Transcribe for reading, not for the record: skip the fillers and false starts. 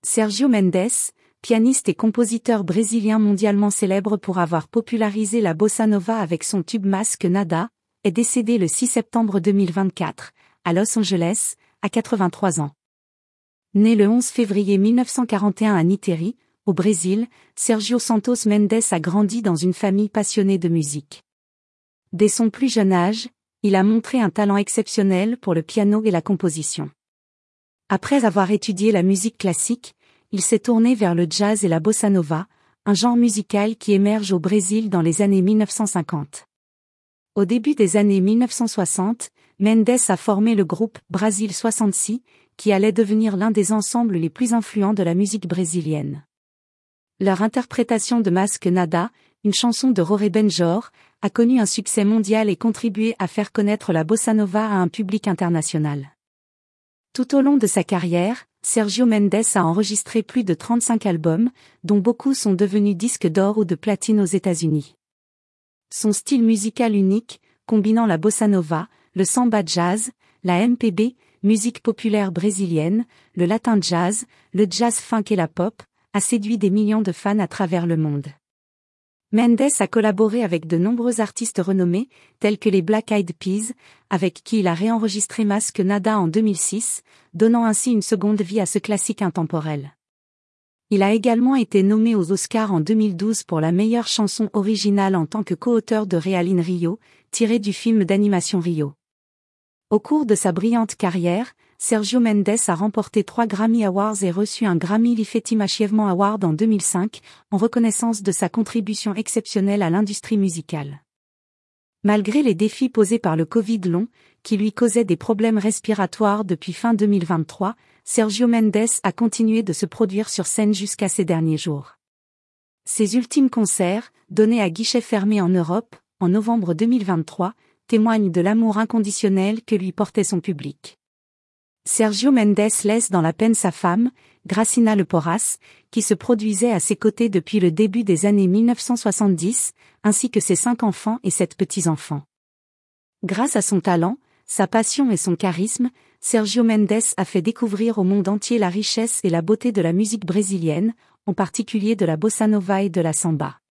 Sérgio Mendes, pianiste et compositeur brésilien mondialement célèbre pour avoir popularisé la bossa nova avec son tube Más Que Nada, est décédé le 6 septembre 2024, à Los Angeles, à 83 ans. Né le 11 février 1941 à Niterói, au Brésil, Sérgio Santos Mendes a grandi dans une famille passionnée de musique. Dès son plus jeune âge, il a montré un talent exceptionnel pour le piano et la composition. Après avoir étudié la musique classique, il s'est tourné vers le jazz et la bossa nova, un genre musical qui émerge au Brésil dans les années 1950. Au début des années 1960, Mendes a formé le groupe Brasil 66, qui allait devenir l'un des ensembles les plus influents de la musique brésilienne. Leur interprétation de Más Que Nada, une chanson de Roré Benjor, a connu un succès mondial et contribué à faire connaître la bossa nova à un public international. Tout au long de sa carrière, Sérgio Mendes a enregistré plus de 35 albums, dont beaucoup sont devenus disques d'or ou de platine aux États-Unis. Son style musical unique, combinant la bossa nova, le samba jazz, la MPB, musique populaire brésilienne, le latin jazz, le jazz funk et la pop, a séduit des millions de fans à travers le monde. Mendes a collaboré avec de nombreux artistes renommés, tels que les Black Eyed Peas, avec qui il a réenregistré Más Que Nada en 2006, donnant ainsi une seconde vie à ce classique intemporel. Il a également été nommé aux Oscars en 2012 pour la meilleure chanson originale en tant que co-auteur de Realin Rio, tiré du film d'animation Rio. Au cours de sa brillante carrière, Sérgio Mendes a remporté 3 Grammy Awards et reçu un Grammy Lifetime Achievement Award en 2005, en reconnaissance de sa contribution exceptionnelle à l'industrie musicale. Malgré les défis posés par le Covid long, qui lui causait des problèmes respiratoires depuis fin 2023, Sérgio Mendes a continué de se produire sur scène jusqu'à ces derniers jours. Ses ultimes concerts, donnés à guichet fermé en Europe, en novembre 2023, témoignent de l'amour inconditionnel que lui portait son public. Sérgio Mendes laisse dans la peine sa femme, Gracina Leporras, qui se produisait à ses côtés depuis le début des années 1970, ainsi que ses 5 enfants et 7 petits-enfants. Grâce à son talent, sa passion et son charisme, Sérgio Mendes a fait découvrir au monde entier la richesse et la beauté de la musique brésilienne, en particulier de la bossa nova et de la samba.